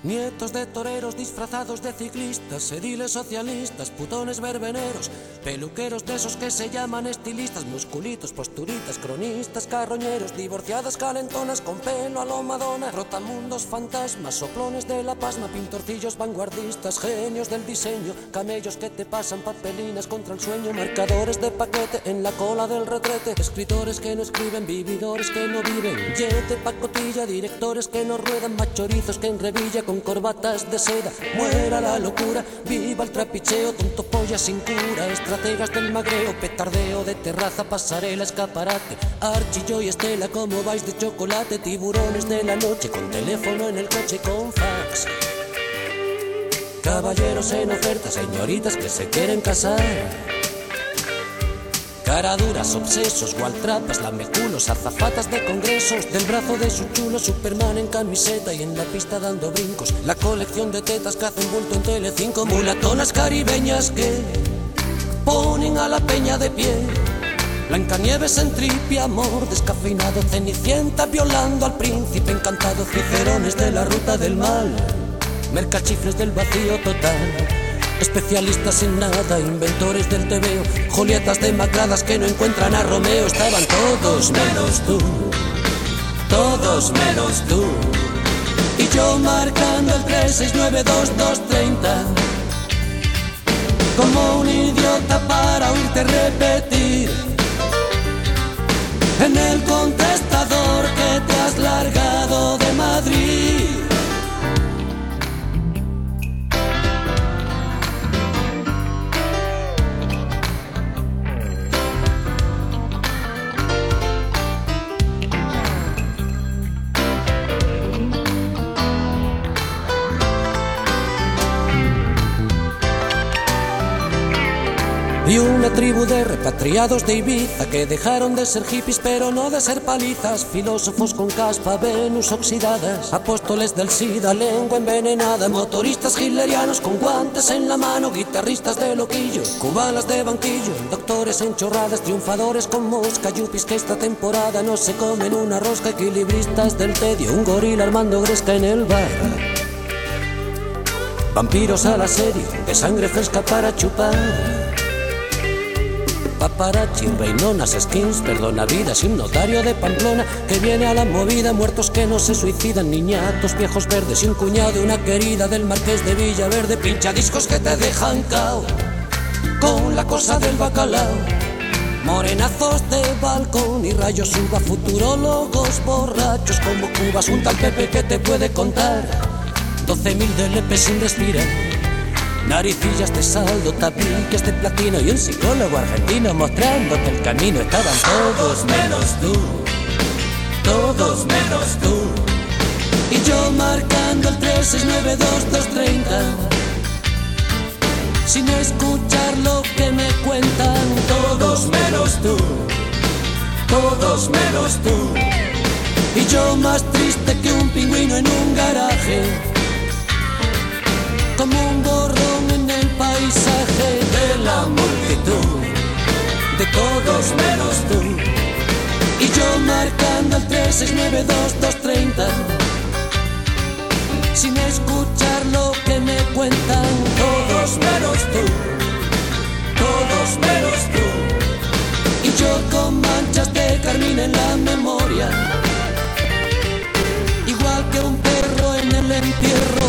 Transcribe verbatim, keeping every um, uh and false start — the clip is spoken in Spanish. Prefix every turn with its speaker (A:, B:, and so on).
A: Nietos de toreros disfrazados de ciclistas, ediles socialistas, putones verbeneros, peluqueros de esos que se llaman estilistas, musculitos, posturitas, cronistas, carroñeros, divorciadas calentonas con pelo a lo Madonna, rotamundos, fantasmas, soplones de la pasma, pintorcillos vanguardistas, genios del diseño, camellos que te pasan papelinas contra el sueño, marcadores de paquete en la cola del retrete, escritores que no escriben, vividores que no viven, yete, pacotilla, directores que no ruedan, machorizos que en revilla con corbatas de seda, muera la locura, viva el trapicheo, tonto polla sin cura, estrategas del magreo, petardeo de terraza, pasarela, escaparate, Archillo y Estela como vais de chocolate, tiburones de la noche con teléfono en el coche con fax, caballeros en oferta, señoritas que se quieren casar, caraduras, obsesos, gualtrapas, lameculos, azafatas de congresos, del brazo de su chulo, Superman en camiseta y en la pista dando brincos, la colección de tetas que hacen bulto en Telecinco, mulatonas caribeñas que ponen a la peña de pie, Blancanieves en tripia, amor descafeinado, Cenicienta violando al príncipe encantado, cicerones de la ruta del mal, mercachifles del vacío total, especialistas en nada, inventores del tebeo, Julietas demacradas que no encuentran a Romeo, estaban todos menos tú, todos menos tú, y yo marcando el tres seis nueve dos dos treinta, como un idiota para oírte repetir, en el contestador que te has largado de Madrid. Y una tribu de repatriados de Ibiza que dejaron de ser hippies pero no de ser palizas, filósofos con caspa, Venus oxidadas, apóstoles del SIDA, lengua envenenada, motoristas hitlerianos con guantes en la mano, guitarristas de loquillo, cubanas de banquillo, doctores en chorradas, triunfadores con mosca, yuppies que esta temporada no se comen una rosca, equilibristas del tedio, un gorila armando gresca en el bar, vampiros a la serie, de sangre fresca para chupar, paparazzi, reinonas, skins, perdona vidas y un notario de Pamplona que viene a la movida, muertos que no se suicidan, niñatos, viejos verdes y un cuñado y una querida del Marqués de Villaverde, pinchadiscos que te dejan cao con la cosa del bacalao, morenazos de balcón y rayos uva, futurólogos borrachos como Cubas, un tal Pepe que te puede contar doce mil de lepes sin respirar, naricillas de saldo, tapiques de platino y un psicólogo argentino mostrándote el camino. Estaban todos menos tú, todos menos tú, y yo marcando el tres seis nueve dos dos treinta, sin escuchar lo que me cuentan. Todos menos tú, todos menos tú, y yo más triste que un pingüino en un garaje, como un borrón en el paisaje de la multitud, de todos menos tú, y yo marcando el tres seis nueve dos dos treinta, sin escuchar lo que me cuentan. Todos menos tú, todos menos tú, y yo con manchas de carmín en la memoria, igual que un perro en el entierro